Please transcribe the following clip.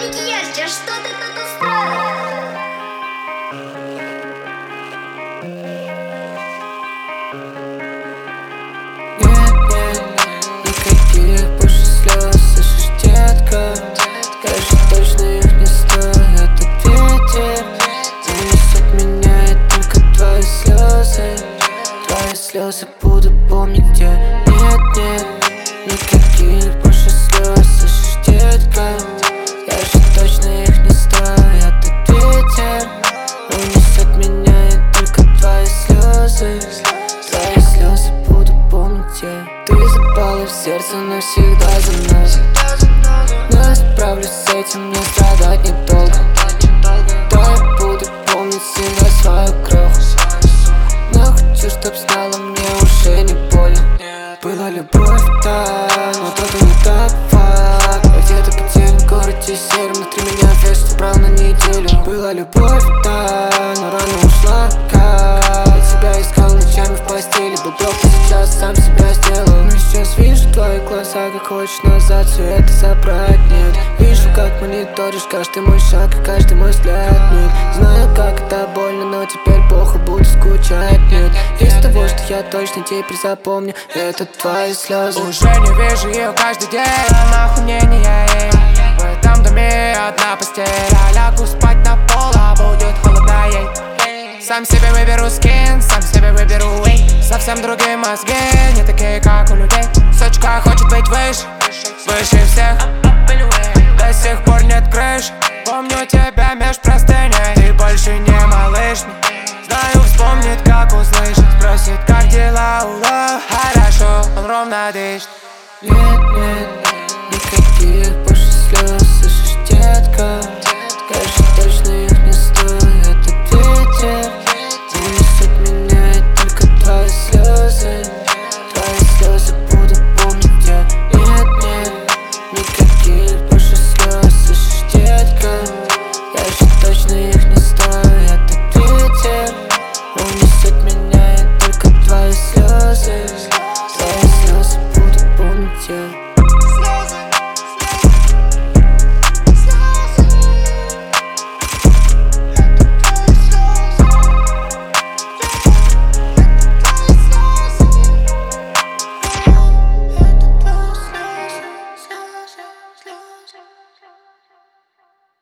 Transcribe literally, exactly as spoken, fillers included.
макияже, что ты тут устроила? Нет, нет, никаких больше слез, слышишь, детка? Я же точно их не стою, этот ветер унесет меня, и только твои слезы. Твои слезы буду помнить, где. Нет, нет, никаких больше слез, слышишь, детка? Я же точно их не стою, этот ветер унесет меня, и только твои слезы. Твои слезы буду помнить, я. Ты запала в сердце навсегда за мной. Но я справлюсь с этим, мне страдать недолго. Да, я буду помнить всегда свою кроху. Но хочу, чтоб знала, мне уже не больно. Была любовь, да, но то-то не так факт. Где-то потерян в городе серым, внутри меня вес брал на неделю. Была любовь, да, но рано ушла, как я тебя искал ночами в постели. Был просто сейчас сам себя сделал. Но сейчас вижу твои глаза, как хочешь назад все это забрать, нет. Вижу, как мониторишь каждый мой шаг и каждый мой взгляд, нет. Знаю, как это больно, но теперь плохо буду скучать, нет. Из того, что я точно теперь запомню, это твои слезы. Уже не вижу ее каждый день, нахуй мне не ей. В этом доме одна постель, я лягу спать на пол, а будет холодно ей. Сам себе выберу скин, сам себе выберу эй. Совсем другие мозги, не такие, как у людей. Сучка хочет быть выше, выше всех. До сих пор нет крыш, помню тебя меж простыней. Ты больше не малыш, знаю, вспомнит, как услышит. Спросит, как дела, ула, хорошо, он ровно дышит. Нет, нет, никаких